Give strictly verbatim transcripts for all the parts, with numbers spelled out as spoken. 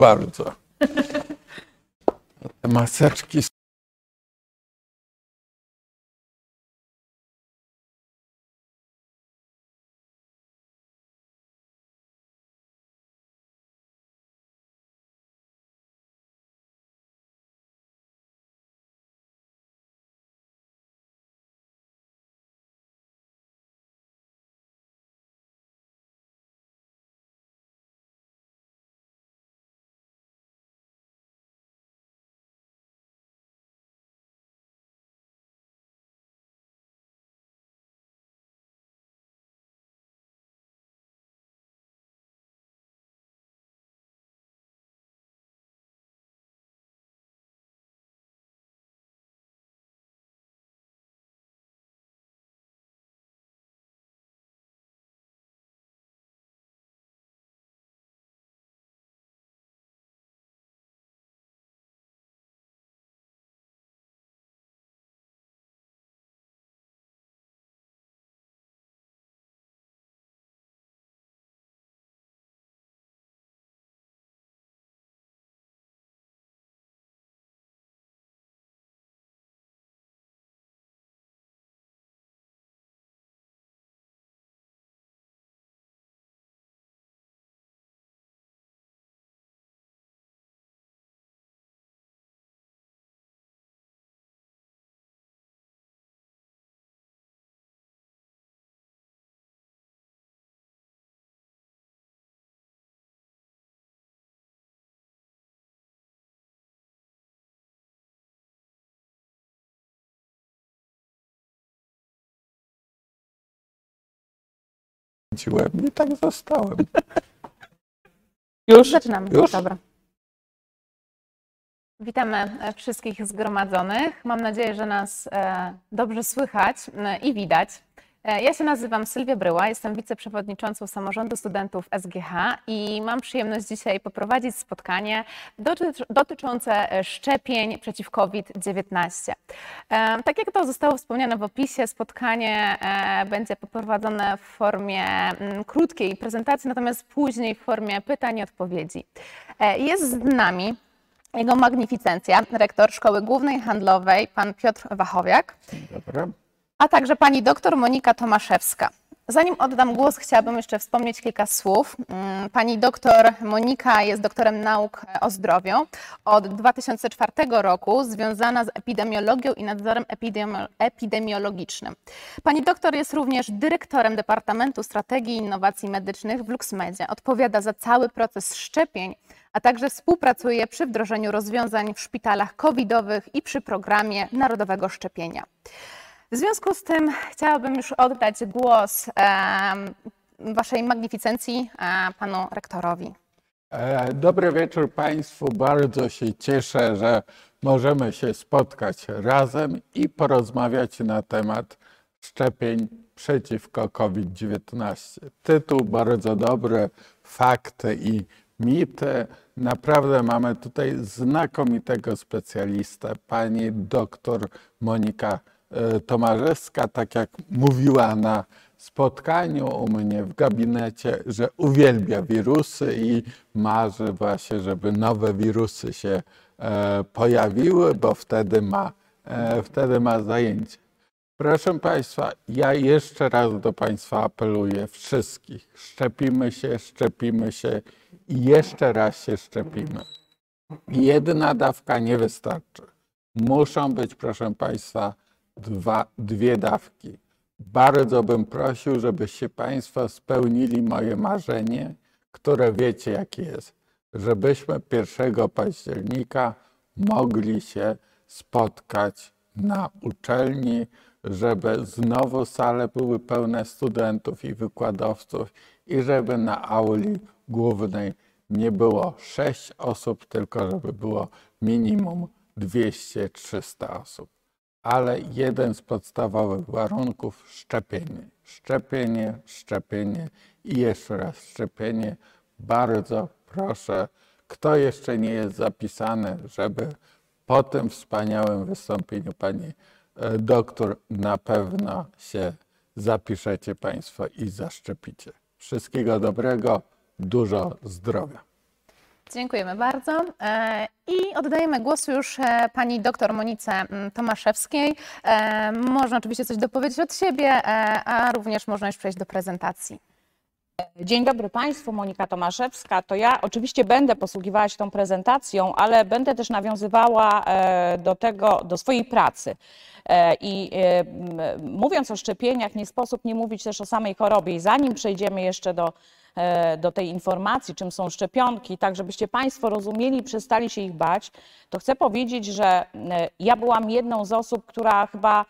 bardzo. Te maseczki. I tak zostałem. Już? Zaczynamy. Już? Dobra. Witamy wszystkich zgromadzonych. Mam nadzieję, że nas dobrze słychać i widać. Ja się nazywam Sylwia Bryła, jestem wiceprzewodniczącą Samorządu Studentów S G H i mam przyjemność dzisiaj poprowadzić spotkanie dotyczące szczepień przeciw COVID dziewiętnaście. Tak jak to zostało wspomniane w opisie, spotkanie będzie poprowadzone w formie krótkiej prezentacji, natomiast później w formie pytań i odpowiedzi. Jest z nami Jego Magnificencja, rektor Szkoły Głównej Handlowej, pan Piotr Wachowiak. Dobra. A także pani doktor Monika Tomaszewska. Zanim oddam głos, chciałabym jeszcze wspomnieć kilka słów. Pani doktor Monika jest doktorem nauk o zdrowiu. Od dwa tysiące czwartego roku związana z epidemiologią i nadzorem epidemiologicznym. Pani doktor jest również dyrektorem Departamentu Strategii i Innowacji Medycznych w LuxMedzie. Odpowiada za cały proces szczepień, a także współpracuje przy wdrożeniu rozwiązań w szpitalach covidowych i przy programie narodowego szczepienia. W związku z tym chciałabym już oddać głos e, waszej magnificencji, e, panu rektorowi. Dobry wieczór Państwu. Bardzo się cieszę, że możemy się spotkać razem i porozmawiać na temat szczepień przeciwko COVID dziewiętnaście. Tytuł bardzo dobry, fakty i mity. Naprawdę mamy tutaj znakomitego specjalistę, pani doktor Monika Tomaszewska, tak jak mówiła na spotkaniu u mnie w gabinecie, że uwielbia wirusy i marzy właśnie, żeby nowe wirusy się pojawiły, bo wtedy ma, wtedy ma zajęcie. Proszę Państwa, ja jeszcze raz do Państwa apeluję, wszystkich, szczepimy się, szczepimy się i jeszcze raz się szczepimy. Jedna dawka nie wystarczy. Muszą być, proszę Państwa, Dwa, dwie dawki. Bardzo bym prosił, żebyście Państwo spełnili moje marzenie, które wiecie jakie jest, żebyśmy pierwszego października mogli się spotkać na uczelni, żeby znowu sale były pełne studentów i wykładowców i żeby na auli głównej nie było sześć osób, tylko żeby było minimum dwieście trzysta osób. Ale jeden z podstawowych warunków – szczepienie. Szczepienie, szczepienie i jeszcze raz szczepienie. Bardzo proszę, kto jeszcze nie jest zapisany, żeby po tym wspaniałym wystąpieniu pani doktor na pewno się zapiszecie Państwo i zaszczepicie. Wszystkiego dobrego, dużo zdrowia. Dziękujemy bardzo. I oddajemy głos już pani doktor Monice Tomaszewskiej. Można oczywiście coś dopowiedzieć od siebie, a również można już przejść do prezentacji. Dzień dobry Państwu, Monika Tomaszewska. To ja oczywiście będę posługiwała się tą prezentacją, ale będę też nawiązywała do tego, do swojej pracy. I mówiąc o szczepieniach, nie sposób nie mówić też o samej chorobie. I zanim przejdziemy jeszcze do, do tej informacji, czym są szczepionki, tak żebyście Państwo rozumieli i przestali się ich bać, to chcę powiedzieć, że ja byłam jedną z osób, która chyba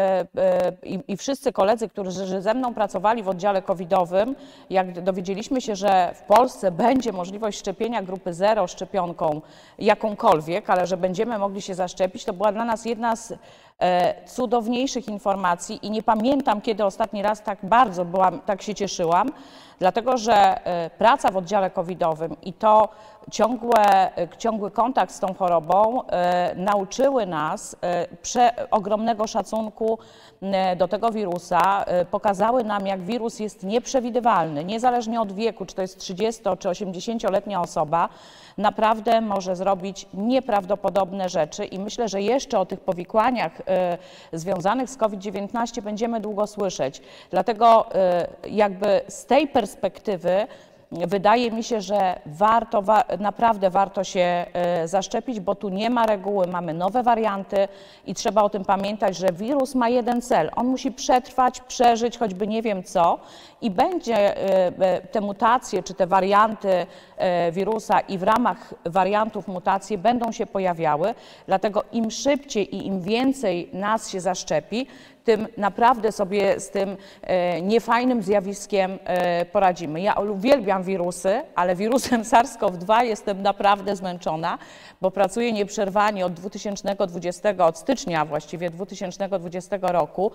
I, i wszyscy koledzy, którzy ze mną pracowali w oddziale covidowym, jak dowiedzieliśmy się, że w Polsce będzie możliwość szczepienia grupy zero szczepionką jakąkolwiek, ale że będziemy mogli się zaszczepić, to była dla nas jedna z cudowniejszych informacji i nie pamiętam, kiedy ostatni raz tak bardzo byłam, tak się cieszyłam, dlatego że praca w oddziale covidowym i to ciągłe, ciągły kontakt z tą chorobą nauczyły nas prze, ogromnego szacunku do tego wirusa, pokazały nam, jak wirus jest nieprzewidywalny, niezależnie od wieku, czy to jest trzydziesto czy osiemdziesięcioletnia osoba, naprawdę może zrobić nieprawdopodobne rzeczy i myślę, że jeszcze o tych powikłaniach związanych z COVID dziewiętnaście będziemy długo słyszeć. Dlatego jakby z tej perspektywy wydaje mi się, że warto, naprawdę warto się zaszczepić, bo tu nie ma reguły, mamy nowe warianty i trzeba o tym pamiętać, że wirus ma jeden cel. On musi przetrwać, przeżyć, choćby nie wiem co i będzie te mutacje czy te warianty wirusa i w ramach wariantów mutacji będą się pojawiały. Dlatego im szybciej i im więcej nas się zaszczepi, tym naprawdę sobie z tym niefajnym zjawiskiem poradzimy. Ja uwielbiam wirusy, ale wirusem SARS-CoV dwa jestem naprawdę zmęczona, bo pracuję nieprzerwanie od dwutysięcznego dwudziestego, od stycznia właściwie dwa tysiące dwudziestego roku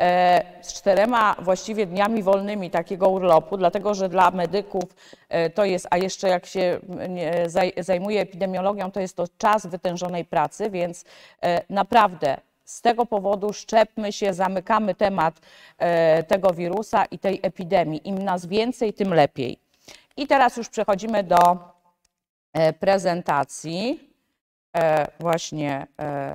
z czterema właściwie dniami wolnymi takiego urlopu, dlatego że dla medyków to jest, a jeszcze jak się zajmuje epidemiologią, to jest to czas wytężonej pracy, więc naprawdę z tego powodu szczepmy się, zamykamy temat tego wirusa i tej epidemii. Im nas więcej, tym lepiej. I teraz już przechodzimy do prezentacji. Właśnie,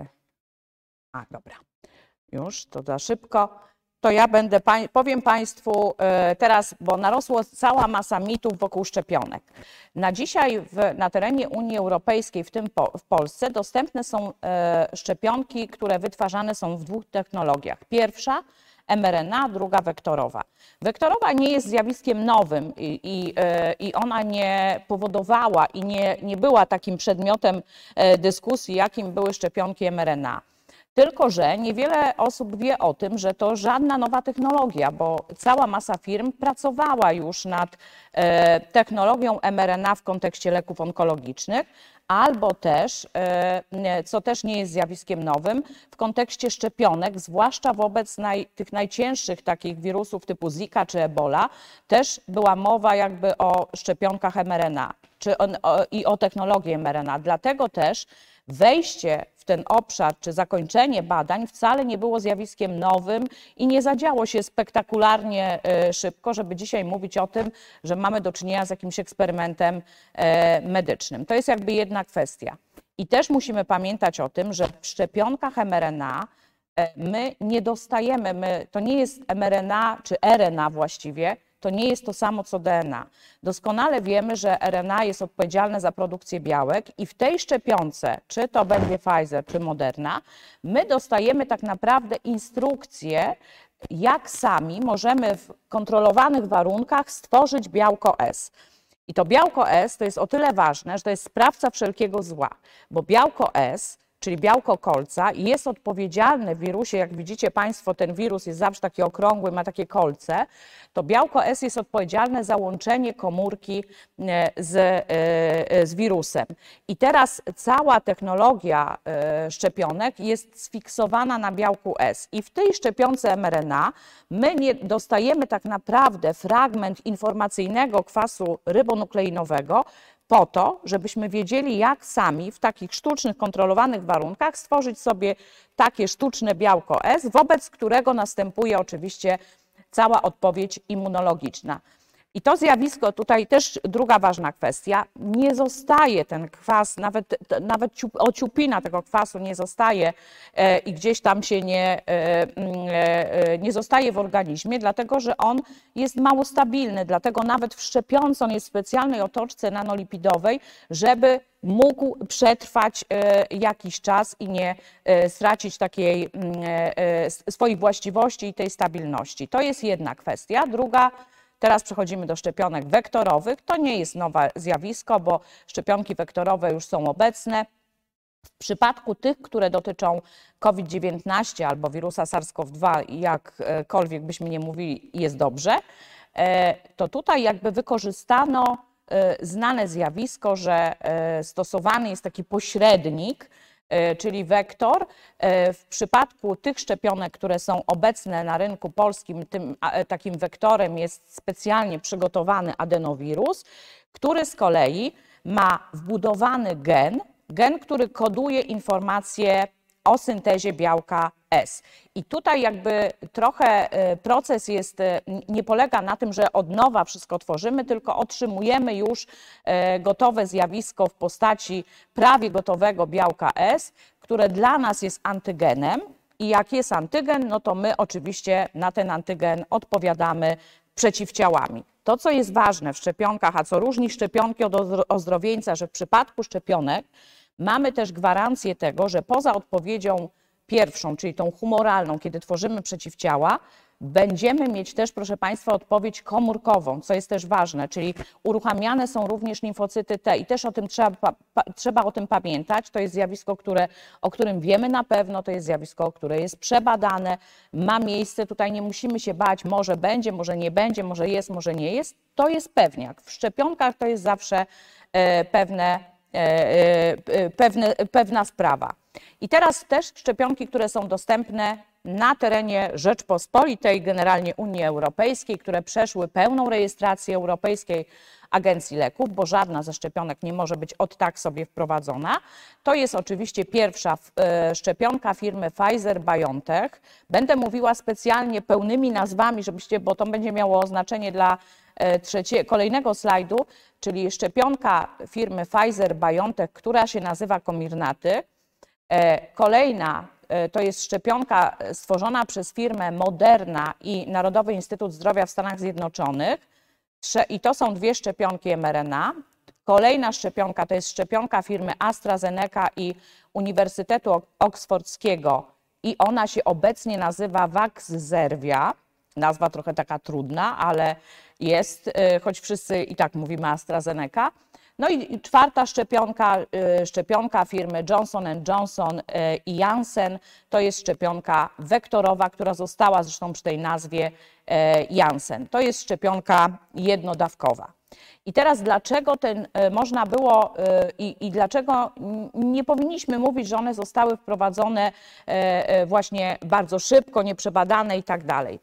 a dobra, już to za szybko. To ja będę, powiem Państwu teraz, bo narosła cała masa mitów wokół szczepionek. Na dzisiaj w, na terenie Unii Europejskiej, w tym po, w Polsce, dostępne są szczepionki, które wytwarzane są w dwóch technologiach. Pierwsza em er en a, druga wektorowa. Wektorowa nie jest zjawiskiem nowym i, i, i ona nie powodowała i nie, nie była takim przedmiotem dyskusji, jakim były szczepionki em er en a. Tylko że niewiele osób wie o tym, że to żadna nowa technologia, bo cała masa firm pracowała już nad e, technologią em er en a w kontekście leków onkologicznych, albo też, e, co też nie jest zjawiskiem nowym, w kontekście szczepionek, zwłaszcza wobec naj, tych najcięższych takich wirusów typu Zika czy Ebola, też była mowa jakby o szczepionkach em er en a czy o, o, i o technologii em er en a. Dlatego też wejście w ten obszar czy zakończenie badań wcale nie było zjawiskiem nowym i nie zadziało się spektakularnie szybko, żeby dzisiaj mówić o tym, że mamy do czynienia z jakimś eksperymentem medycznym. To jest jakby jedna kwestia. I też musimy pamiętać o tym, że w szczepionkach em er en a my nie dostajemy, my, to nie jest em er en a czy er en a właściwie, to nie jest to samo co de en a. Doskonale wiemy, że er en a jest odpowiedzialne za produkcję białek i w tej szczepionce, czy to będzie Pfizer, czy Moderna, my dostajemy tak naprawdę instrukcję, jak sami możemy w kontrolowanych warunkach stworzyć białko S. I to białko S to jest o tyle ważne, że to jest sprawca wszelkiego zła, bo białko S, czyli białko kolca, jest odpowiedzialne w wirusie, jak widzicie Państwo, ten wirus jest zawsze taki okrągły, ma takie kolce, to białko S jest odpowiedzialne za łączenie komórki z, z wirusem. I teraz cała technologia szczepionek jest sfiksowana na białku S. I w tej szczepionce em er en a my nie dostajemy tak naprawdę fragment informacyjnego kwasu rybonukleinowego, po to, żebyśmy wiedzieli, jak sami w takich sztucznych, kontrolowanych warunkach stworzyć sobie takie sztuczne białko S, wobec którego następuje oczywiście cała odpowiedź immunologiczna. I to zjawisko, tutaj też druga ważna kwestia, nie zostaje ten kwas, nawet, nawet ociupina tego kwasu nie zostaje e, i gdzieś tam się nie, e, e, nie zostaje w organizmie, dlatego że on jest mało stabilny, dlatego nawet w szczepionce on jest w specjalnej otoczce nanolipidowej, żeby mógł przetrwać e, jakiś czas i nie e, stracić takiej e, e, swoich właściwości i tej stabilności. To jest jedna kwestia. Druga, teraz przechodzimy do szczepionek wektorowych. To nie jest nowe zjawisko, bo szczepionki wektorowe już są obecne. W przypadku tych, które dotyczą COVID dziewiętnaście albo wirusa SARS-CoV dwa, jakkolwiek byśmy nie mówili, jest dobrze, to tutaj jakby wykorzystano znane zjawisko, że stosowany jest taki pośrednik, czyli wektor. W przypadku tych szczepionek, które są obecne na rynku polskim, tym takim wektorem jest specjalnie przygotowany adenowirus, który z kolei ma wbudowany gen, gen, który koduje informacje o syntezie białka S. I tutaj jakby trochę proces jest, nie polega na tym, że od nowa wszystko tworzymy, tylko otrzymujemy już gotowe zjawisko w postaci prawie gotowego białka S, które dla nas jest antygenem i jak jest antygen, no to my oczywiście na ten antygen odpowiadamy przeciwciałami. To, co jest ważne w szczepionkach, a co różni szczepionki od ozdrowieńca, że w przypadku szczepionek mamy też gwarancję tego, że poza odpowiedzią pierwszą, czyli tą humoralną, kiedy tworzymy przeciwciała, będziemy mieć też, proszę Państwa, odpowiedź komórkową, co jest też ważne, czyli uruchamiane są również limfocyty T i też o tym trzeba, pa, trzeba o tym pamiętać. To jest zjawisko, które, o którym wiemy na pewno, to jest zjawisko, które jest przebadane, ma miejsce, tutaj nie musimy się bać, może będzie, może nie będzie, może jest, może nie jest. To jest pewniak. W szczepionkach to jest zawsze e, pewne, e, pewne, pewna sprawa. I teraz też szczepionki, które są dostępne na terenie Rzeczpospolitej, generalnie Unii Europejskiej, które przeszły pełną rejestrację Europejskiej Agencji Leków, bo żadna ze szczepionek nie może być od tak sobie wprowadzona. To jest oczywiście pierwsza szczepionka firmy Pfizer-BioNTech. Będę mówiła specjalnie pełnymi nazwami, żebyście, bo to będzie miało znaczenie dla trzeciego, kolejnego slajdu, czyli szczepionka firmy Pfizer-BioNTech, która się nazywa Comirnaty. Kolejna to jest szczepionka stworzona przez firmę Moderna i Narodowy Instytut Zdrowia w Stanach Zjednoczonych. I to są dwie szczepionki em er en a. Kolejna szczepionka to jest szczepionka firmy AstraZeneca i Uniwersytetu Oksfordzkiego i ona się obecnie nazywa Vaxzervia. Nazwa trochę taka trudna, ale jest, choć wszyscy i tak mówimy AstraZeneca. No i czwarta szczepionka, szczepionka firmy Johnson and Johnson i Janssen, to jest szczepionka wektorowa, która została zresztą przy tej nazwie Janssen. To jest szczepionka jednodawkowa. I teraz dlaczego ten można było i, i dlaczego nie powinniśmy mówić, że one zostały wprowadzone właśnie bardzo szybko, nieprzebadane i tak dalej.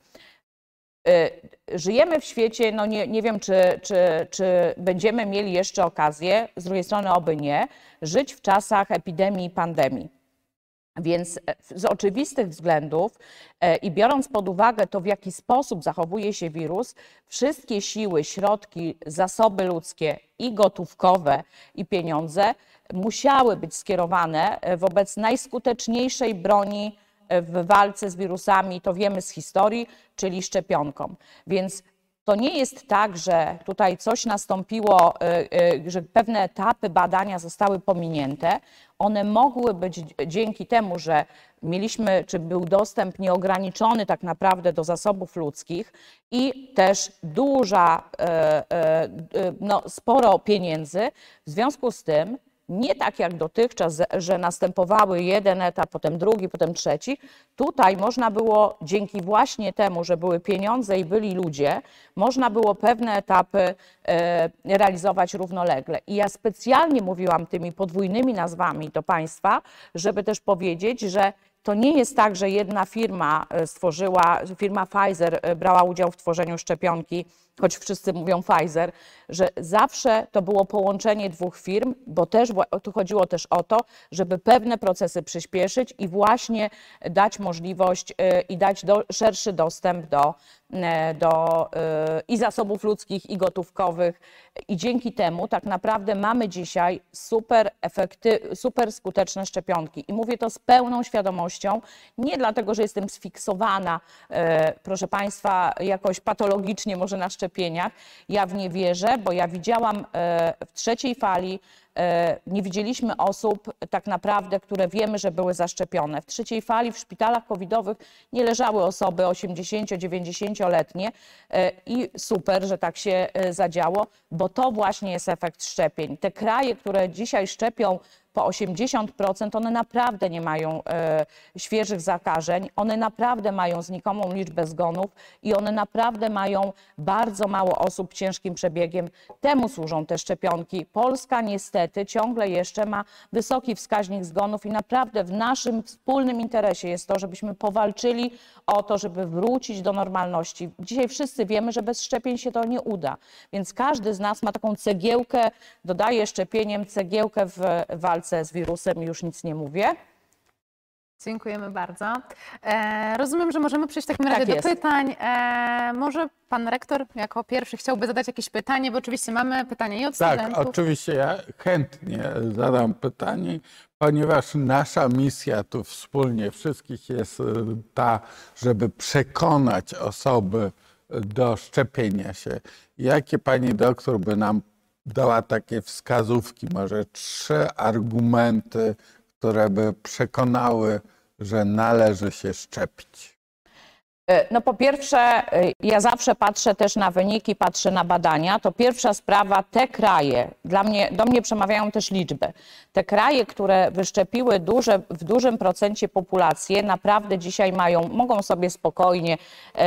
Żyjemy w świecie, no nie, nie wiem, czy, czy, czy będziemy mieli jeszcze okazję, z drugiej strony oby nie, żyć w czasach epidemii i pandemii. Więc z oczywistych względów i biorąc pod uwagę to, w jaki sposób zachowuje się wirus, wszystkie siły, środki, zasoby ludzkie i gotówkowe i pieniądze musiały być skierowane wobec najskuteczniejszej broni w walce z wirusami, to wiemy z historii, czyli szczepionkom. Więc to nie jest tak, że tutaj coś nastąpiło, że pewne etapy badania zostały pominięte. One mogły być dzięki temu, że mieliśmy, czy był dostęp nieograniczony tak naprawdę do zasobów ludzkich i też duża, no, sporo pieniędzy. W związku z tym nie tak jak dotychczas, że następowały jeden etap, potem drugi, potem trzeci. Tutaj można było dzięki właśnie temu, że były pieniądze i byli ludzie, można było pewne etapy realizować równolegle. I ja specjalnie mówiłam tymi podwójnymi nazwami do Państwa, żeby też powiedzieć, że to nie jest tak, że jedna firma stworzyła, firma Pfizer brała udział w tworzeniu szczepionki, choć wszyscy mówią Pfizer, że zawsze to było połączenie dwóch firm, bo też tu chodziło też o to, żeby pewne procesy przyspieszyć i właśnie dać możliwość i dać do, szerszy dostęp do, do i zasobów ludzkich, i gotówkowych. I dzięki temu tak naprawdę mamy dzisiaj super efekty, super skuteczne szczepionki. I mówię to z pełną świadomością, nie dlatego, że jestem sfiksowana, proszę Państwa, jakoś patologicznie może na szczepieniach. Ja w nie wierzę, bo ja widziałam w trzeciej fali, nie widzieliśmy osób tak naprawdę, które wiemy, że były zaszczepione. W trzeciej fali w szpitalach covidowych nie leżały osoby osiemdziesięcio-dziewięćdziesięcioletnie i super, że tak się zadziało, bo to właśnie jest efekt szczepień. Te kraje, które dzisiaj szczepią po osiemdziesiąt procent, one naprawdę nie mają e, świeżych zakażeń, one naprawdę mają znikomą liczbę zgonów i one naprawdę mają bardzo mało osób z ciężkim przebiegiem. Temu służą te szczepionki. Polska niestety ciągle jeszcze ma wysoki wskaźnik zgonów i naprawdę w naszym wspólnym interesie jest to, żebyśmy powalczyli o to, żeby wrócić do normalności. Dzisiaj wszyscy wiemy, że bez szczepień się to nie uda, więc każdy z nas ma taką cegiełkę, dodaje szczepieniem cegiełkę w walce z wirusem, już nic nie mówię. Dziękujemy bardzo. E, rozumiem, że możemy przejść w takim razie Tak do jest. pytań. E, może pan rektor jako pierwszy chciałby zadać jakieś pytanie, bo oczywiście mamy pytania i od Tak, studentów. oczywiście ja chętnie zadam pytanie, ponieważ nasza misja tu wspólnie wszystkich jest ta, żeby przekonać osoby do szczepienia się. Jakie pani doktor by nam dała takie wskazówki, może trzy argumenty, które by przekonały, że należy się szczepić? No po pierwsze, ja zawsze patrzę też na wyniki, patrzę na badania. To pierwsza sprawa, te kraje, dla mnie, do mnie przemawiają też liczby. Te kraje, które wyszczepiły duże, w dużym procencie populację, naprawdę dzisiaj mają, mogą sobie spokojnie e,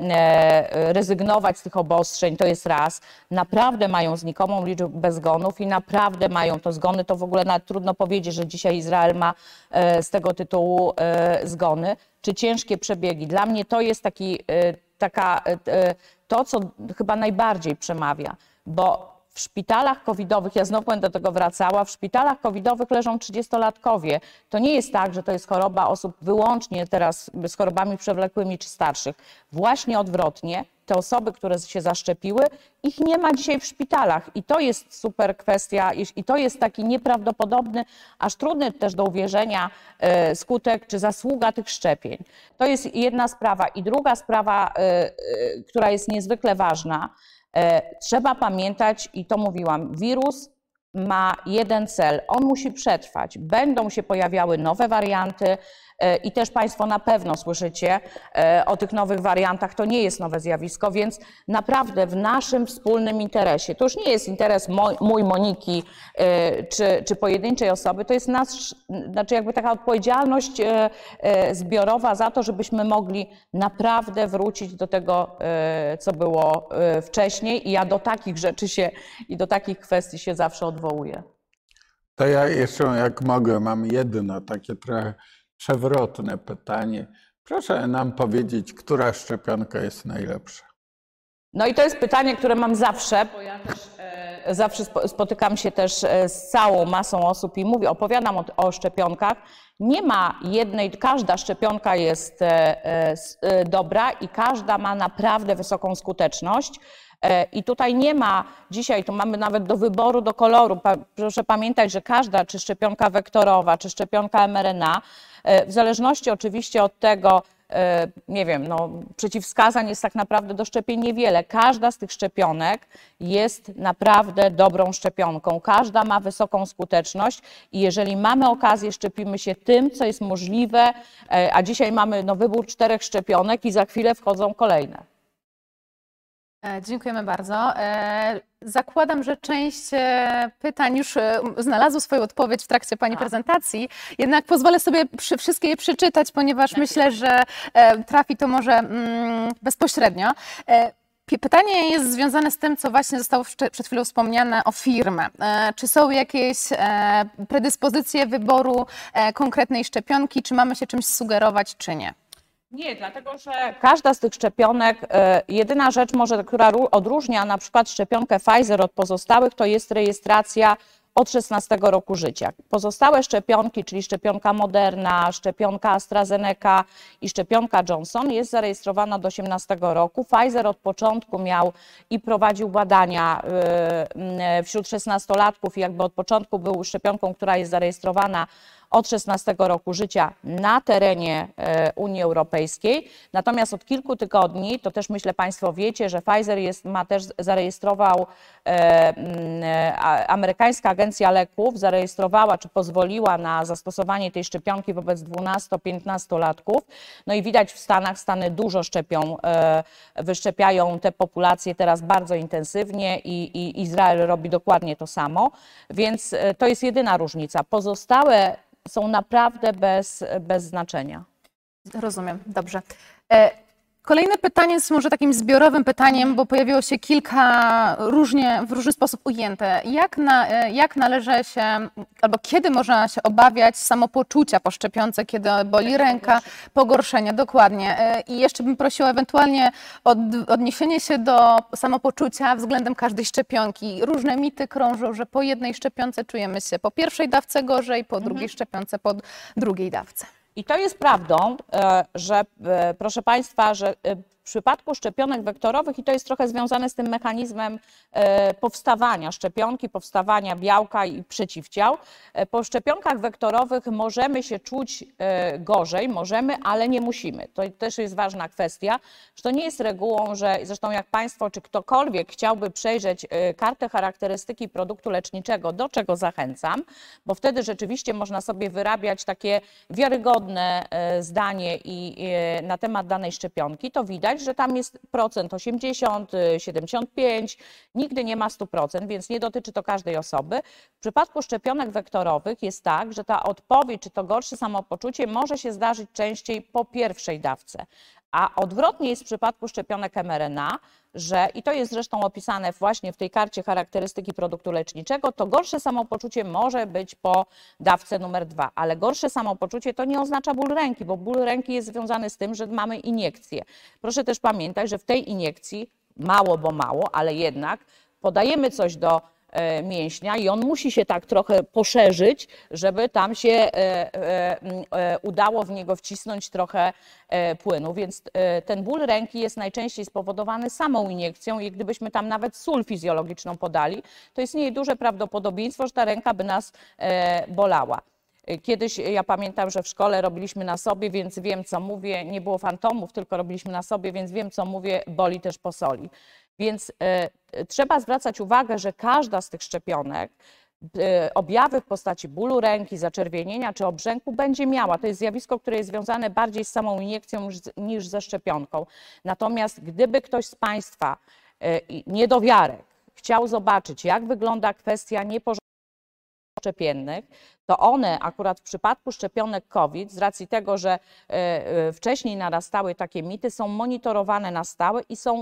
e, rezygnować z tych obostrzeń, to jest raz. Naprawdę mają znikomą liczbę zgonów i naprawdę mają to zgony. To w ogóle nawet trudno powiedzieć, że dzisiaj Izrael ma e, z tego tytułu e, zgony. Czy ciężkie przebiegi. Dla mnie to jest taki, taka, to, co chyba najbardziej przemawia, bo w szpitalach covidowych, ja znowu będę do tego wracała, w szpitalach covidowych leżą trzydziestolatkowie. To nie jest tak, że to jest choroba osób wyłącznie teraz z chorobami przewlekłymi czy starszych. Właśnie odwrotnie. Te osoby, które się zaszczepiły, ich nie ma dzisiaj w szpitalach i to jest super kwestia i to jest taki nieprawdopodobny, aż trudny też do uwierzenia skutek czy zasługa tych szczepień. To jest jedna sprawa. I druga sprawa, która jest niezwykle ważna, trzeba pamiętać, i to mówiłam, wirus ma jeden cel, on musi przetrwać. Będą się pojawiały nowe warianty, i też Państwo na pewno słyszycie o tych nowych wariantach. To nie jest nowe zjawisko, więc naprawdę w naszym wspólnym interesie, to już nie jest interes mój, Moniki czy, czy pojedynczej osoby, to jest nasz, znaczy jakby taka odpowiedzialność zbiorowa za to, żebyśmy mogli naprawdę wrócić do tego, co było wcześniej i ja do takich rzeczy się i do takich kwestii się zawsze odwołuję. To ja jeszcze, jak mogę, mam jedno takie trochę przewrotne pytanie. Proszę nam powiedzieć, która szczepionka jest najlepsza? No i to jest pytanie, które mam zawsze, bo ja też e, zawsze spotykam się też z całą masą osób i mówię, opowiadam o, o szczepionkach. Nie ma jednej, każda szczepionka jest e, e, dobra i każda ma naprawdę wysoką skuteczność. I tutaj nie ma, dzisiaj to mamy nawet do wyboru, do koloru. Proszę pamiętać, że każda, czy szczepionka wektorowa, czy szczepionka em er en a, w zależności oczywiście od tego, nie wiem, no, przeciwwskazań jest tak naprawdę do szczepień niewiele. Każda z tych szczepionek jest naprawdę dobrą szczepionką. Każda ma wysoką skuteczność i jeżeli mamy okazję, szczepimy się tym, co jest możliwe, a dzisiaj mamy no, wybór czterech szczepionek i za chwilę wchodzą kolejne. Dziękujemy bardzo. Zakładam, że część pytań już znalazło swoją odpowiedź w trakcie Pani A. prezentacji, jednak pozwolę sobie przy, wszystkie je przeczytać, ponieważ tak myślę, jest. że trafi to może mm, bezpośrednio. Pytanie jest związane z tym, co właśnie zostało przed chwilą wspomniane o firmę. Czy są jakieś predyspozycje wyboru konkretnej szczepionki, czy mamy się czymś sugerować, czy nie? Nie, dlatego że każda z tych szczepionek, jedyna rzecz może, która odróżnia na przykład szczepionkę Pfizer od pozostałych, to jest rejestracja od szesnastego roku życia. Pozostałe szczepionki, czyli szczepionka Moderna, szczepionka AstraZeneca i szczepionka Johnson jest zarejestrowana do osiemnastego roku. Pfizer od początku miał i prowadził badania wśród szesnastolatków i jakby od początku był szczepionką, która jest zarejestrowana od szesnastego roku życia na terenie Unii Europejskiej. Natomiast od kilku tygodni, to też myślę Państwo wiecie, że Pfizer jest, ma też zarejestrował, e, amerykańska agencja leków zarejestrowała czy pozwoliła na zastosowanie tej szczepionki wobec dwunasto-piętnastolatków. No i widać w Stanach, Stany dużo szczepią, e, wyszczepiają te populacje teraz bardzo intensywnie i, i Izrael robi dokładnie to samo, więc to jest jedyna różnica. Pozostałe są naprawdę bez, bez znaczenia. Rozumiem, dobrze. Kolejne pytanie jest może takim zbiorowym pytaniem, bo pojawiło się kilka różnie, w różny sposób ujęte. Jak, na, jak należy się, albo kiedy można się obawiać samopoczucia po szczepionce, kiedy boli ręka, pogorszenia, dokładnie. I jeszcze bym prosiła ewentualnie o odniesienie się do samopoczucia względem każdej szczepionki. Różne mity krążą, że po jednej szczepionce czujemy się po pierwszej dawce gorzej, po drugiej mhm. szczepionce po drugiej dawce. I to jest prawdą, że proszę Państwa, że w przypadku szczepionek wektorowych, i to jest trochę związane z tym mechanizmem powstawania szczepionki, powstawania białka i przeciwciał, po szczepionkach wektorowych możemy się czuć gorzej, możemy, ale nie musimy. To też jest ważna kwestia, że to nie jest regułą, że zresztą jak Państwo czy ktokolwiek chciałby przejrzeć kartę charakterystyki produktu leczniczego, do czego zachęcam, bo wtedy rzeczywiście można sobie wyrabiać takie wiarygodne zdanie i na temat danej szczepionki, to widać, że tam jest procent osiemdziesiąt, siedemdziesiąt pięć, nigdy nie ma stu procent, więc nie dotyczy to każdej osoby. W przypadku szczepionek wektorowych jest tak, że ta odpowiedź, czy to gorsze samopoczucie może się zdarzyć częściej po pierwszej dawce. A odwrotnie jest w przypadku szczepionek em er en a, że, i to jest zresztą opisane właśnie w tej karcie charakterystyki produktu leczniczego, to gorsze samopoczucie może być po dawce numer dwa, ale gorsze samopoczucie to nie oznacza ból ręki, bo ból ręki jest związany z tym, że mamy iniekcję. Proszę też pamiętać, że w tej iniekcji, mało bo mało, ale jednak podajemy coś do mięśnia i on musi się tak trochę poszerzyć, żeby tam się udało w niego wcisnąć trochę płynu, więc ten ból ręki jest najczęściej spowodowany samą iniekcją i gdybyśmy tam nawet sól fizjologiczną podali, to istnieje duże prawdopodobieństwo, że ta ręka by nas bolała. Kiedyś ja pamiętam, że w szkole robiliśmy na sobie, więc wiem co mówię, nie było fantomów, tylko robiliśmy na sobie, więc wiem co mówię, boli też po soli. Więc y, trzeba zwracać uwagę, że każda z tych szczepionek y, objawy w postaci bólu ręki, zaczerwienienia czy obrzęku będzie miała. To jest zjawisko, które jest związane bardziej z samą iniekcją niż, niż ze szczepionką. Natomiast gdyby ktoś z Państwa, y, niedowiarek, chciał zobaczyć, jak wygląda kwestia niepożądanych szczepiennych, to one akurat w przypadku szczepionek COVID, z racji tego, że y, y, wcześniej narastały takie mity, są monitorowane na stałe i są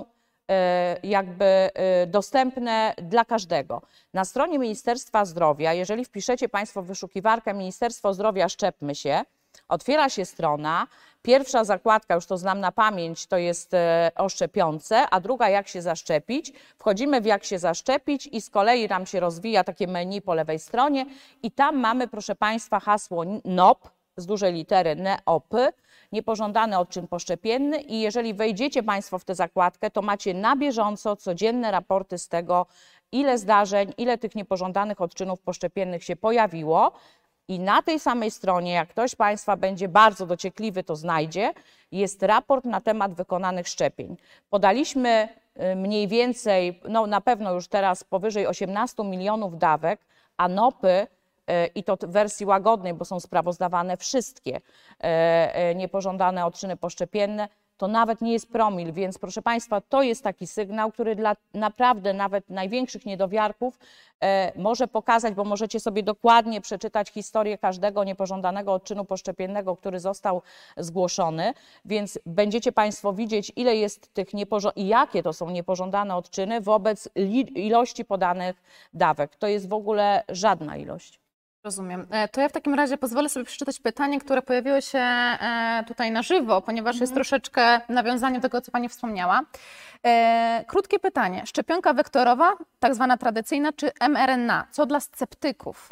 jakby dostępne dla każdego. Na stronie Ministerstwa Zdrowia, jeżeli wpiszecie Państwo w wyszukiwarkę Ministerstwo Zdrowia szczepmy się, otwiera się strona, pierwsza zakładka, już to znam na pamięć, to jest o szczepionce, a druga jak się zaszczepić. Wchodzimy w jak się zaszczepić i z kolei nam się rozwija takie menu po lewej stronie i tam mamy, proszę Państwa, hasło N O P, z dużej litery N O P, niepożądany odczyn poszczepienny i jeżeli wejdziecie Państwo w tę zakładkę, to macie na bieżąco codzienne raporty z tego, ile zdarzeń, ile tych niepożądanych odczynów poszczepiennych się pojawiło i na tej samej stronie, jak ktoś z Państwa będzie bardzo dociekliwy, to znajdzie, jest raport na temat wykonanych szczepień. Podaliśmy mniej więcej, no na pewno już teraz powyżej osiemnastu milionów dawek, a N O P y i to w wersji łagodnej, bo są sprawozdawane wszystkie niepożądane odczyny poszczepienne, to nawet nie jest promil, więc proszę Państwa, to jest taki sygnał, który dla naprawdę nawet największych niedowiarków e, może pokazać, bo możecie sobie dokładnie przeczytać historię każdego niepożądanego odczynu poszczepiennego, który został zgłoszony, więc będziecie Państwo widzieć, ile jest tych niepożądanych i jakie to są niepożądane odczyny wobec ilości podanych dawek. To jest w ogóle żadna ilość. Rozumiem. To ja w takim razie pozwolę sobie przeczytać pytanie, które pojawiło się tutaj na żywo, ponieważ mhm. jest troszeczkę nawiązaniem do tego, co Pani wspomniała. Krótkie pytanie. Szczepionka wektorowa, tak zwana tradycyjna, czy em er en a? Co dla sceptyków?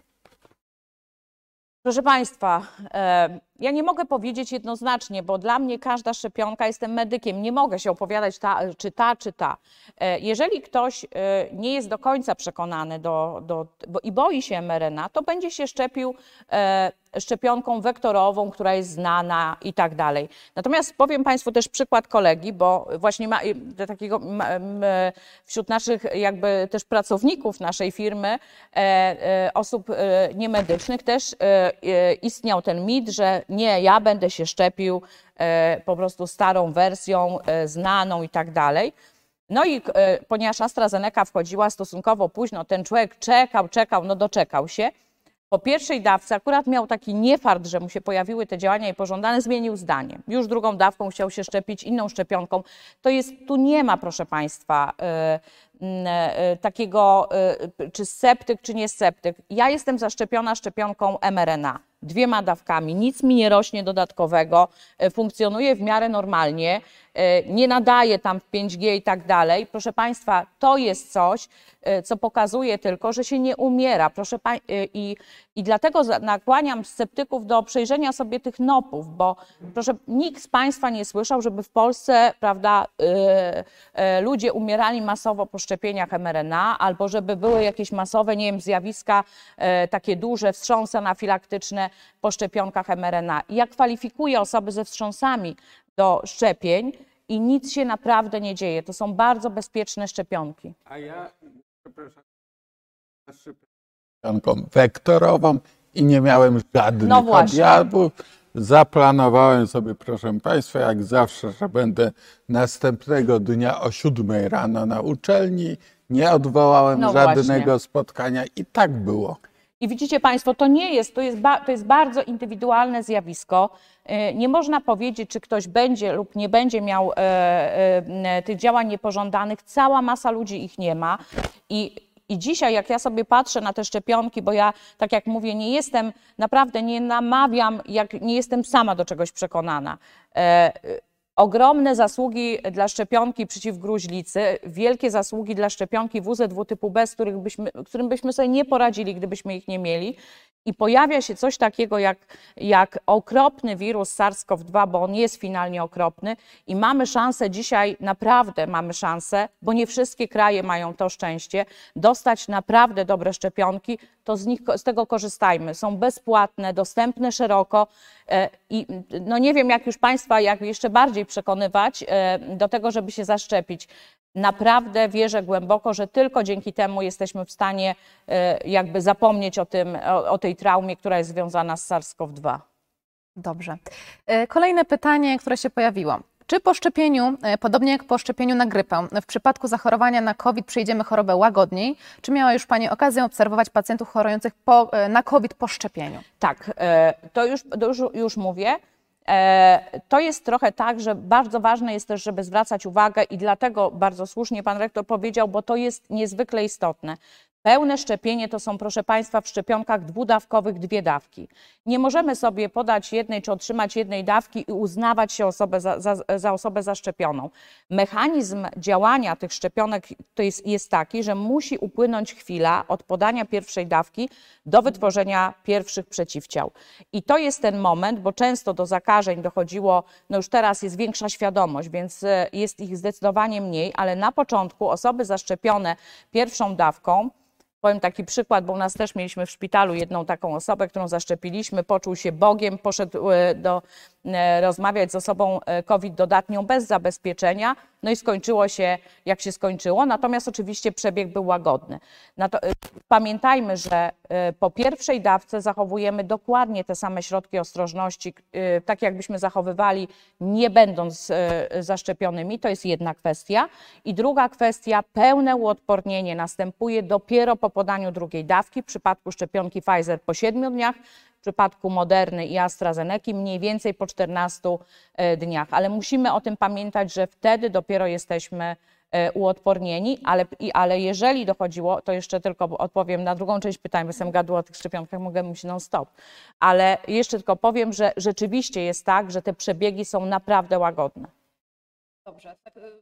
Proszę Państwa, ja nie mogę powiedzieć jednoznacznie, bo dla mnie każda szczepionka, jestem medykiem, nie mogę się opowiadać ta, czy ta, czy ta. Jeżeli ktoś nie jest do końca przekonany do, do, bo, i boi się em er en a, to będzie się szczepił szczepionką wektorową, która jest znana i tak dalej. Natomiast powiem Państwu też przykład kolegi, bo właśnie ma, takiego ma, wśród naszych jakby też pracowników naszej firmy, e, e, osób e, niemedycznych też e, istniał ten mit, że nie, ja będę się szczepił e, po prostu starą wersją, e, znaną i tak dalej. No i e, ponieważ AstraZeneca wchodziła stosunkowo późno, ten człowiek czekał, czekał, no doczekał się. Po pierwszej dawce akurat miał taki niefart, że mu się pojawiły te działania niepożądane, zmienił zdanie. Już drugą dawką chciał się szczepić inną szczepionką. To jest, tu nie ma, proszę Państwa, y, y, takiego, y, czy sceptyk, czy nie sceptyk. Ja jestem zaszczepiona szczepionką em er en a. Dwiema dawkami, nic mi nie rośnie dodatkowego, funkcjonuje w miarę normalnie, nie nadaje tam w pięć G i tak dalej. Proszę Państwa, to jest coś, co pokazuje tylko, że się nie umiera. Proszę pa- i, i dlatego nakłaniam sceptyków do przejrzenia sobie tych nopów, bo proszę, nikt z Państwa nie słyszał, żeby w Polsce, prawda, yy, yy, ludzie umierali masowo po szczepieniach em er en a, albo żeby były jakieś masowe, nie wiem, zjawiska, yy, takie duże wstrząsy anafilaktyczne po szczepionkach em er en a. Ja kwalifikuję osoby ze wstrząsami do szczepień i nic się naprawdę nie dzieje. To są bardzo bezpieczne szczepionki. A ja, przepraszam, szczepionką wektorową i nie miałem żadnych No właśnie. objawów. Zaplanowałem sobie, proszę Państwa, jak zawsze, że będę następnego dnia o siódmej rano na uczelni. Nie odwołałem No żadnego właśnie. spotkania i tak było. I widzicie Państwo, to nie jest, to jest, ba, to jest bardzo indywidualne zjawisko. Nie można powiedzieć, czy ktoś będzie lub nie będzie miał e, e, tych działań niepożądanych. Cała masa ludzi ich nie ma. I, I dzisiaj, jak ja sobie patrzę na te szczepionki, bo ja, tak jak mówię, nie jestem, naprawdę nie namawiam, jak nie jestem sama do czegoś przekonana. E, Ogromne zasługi dla szczepionki przeciw gruźlicy, wielkie zasługi dla szczepionki W Z W typu B, z których byśmy, którym byśmy sobie nie poradzili, gdybyśmy ich nie mieli. I pojawia się coś takiego jak, jak okropny wirus SARS-CoV dwa, bo on jest finalnie okropny i mamy szansę dzisiaj, naprawdę mamy szansę, bo nie wszystkie kraje mają to szczęście, dostać naprawdę dobre szczepionki, to z, nich, z tego korzystajmy. Są bezpłatne, dostępne szeroko i no nie wiem, jak już Państwa jak jeszcze bardziej przekonywać do tego, żeby się zaszczepić. Naprawdę wierzę głęboko, że tylko dzięki temu jesteśmy w stanie jakby zapomnieć o tym, o, o tej traumie, która jest związana z SARS-CoV dwa. Dobrze. Kolejne pytanie, które się pojawiło. Czy po szczepieniu, podobnie jak po szczepieniu na grypę, w przypadku zachorowania na COVID przejdziemy chorobę łagodniej? Czy miała już Pani okazję obserwować pacjentów chorujących po, na COVID po szczepieniu? Tak, to już, to już, już mówię. To jest trochę tak, że bardzo ważne jest też, żeby zwracać uwagę i dlatego bardzo słusznie Pan Rektor powiedział, bo to jest niezwykle istotne. Pełne szczepienie to są, proszę Państwa, w szczepionkach dwudawkowych dwie dawki. Nie możemy sobie podać jednej czy otrzymać jednej dawki i uznawać się osobę za, za, za osobę zaszczepioną. Mechanizm działania tych szczepionek to jest, jest taki, że musi upłynąć chwila od podania pierwszej dawki do wytworzenia pierwszych przeciwciał. I to jest ten moment, bo często do zakażeń dochodziło, no już teraz jest większa świadomość, więc jest ich zdecydowanie mniej, ale na początku osoby zaszczepione pierwszą dawką Powiem taki przykład, bo u nas też mieliśmy w szpitalu jedną taką osobę, którą zaszczepiliśmy, poczuł się Bogiem, poszedł do, rozmawiać z osobą COVID dodatnią bez zabezpieczenia, no i skończyło się jak się skończyło, natomiast oczywiście przebieg był łagodny. Nato, pamiętajmy, że po pierwszej dawce zachowujemy dokładnie te same środki ostrożności, tak jakbyśmy zachowywali nie będąc zaszczepionymi, to jest jedna kwestia. I druga kwestia, pełne uodpornienie następuje dopiero po podaniu drugiej dawki, w przypadku szczepionki Pfizer po siedmiu dniach, w przypadku Moderny i AstraZeneki mniej więcej po czternastu dniach. Ale musimy o tym pamiętać, że wtedy dopiero jesteśmy uodpornieni, ale, ale jeżeli dochodziło, to jeszcze tylko odpowiem na drugą część pytań, bo jestem gadła o tych szczepionkach, mogę mówić non-stop, ale jeszcze tylko powiem, że rzeczywiście jest tak, że te przebiegi są naprawdę łagodne. Dobrze.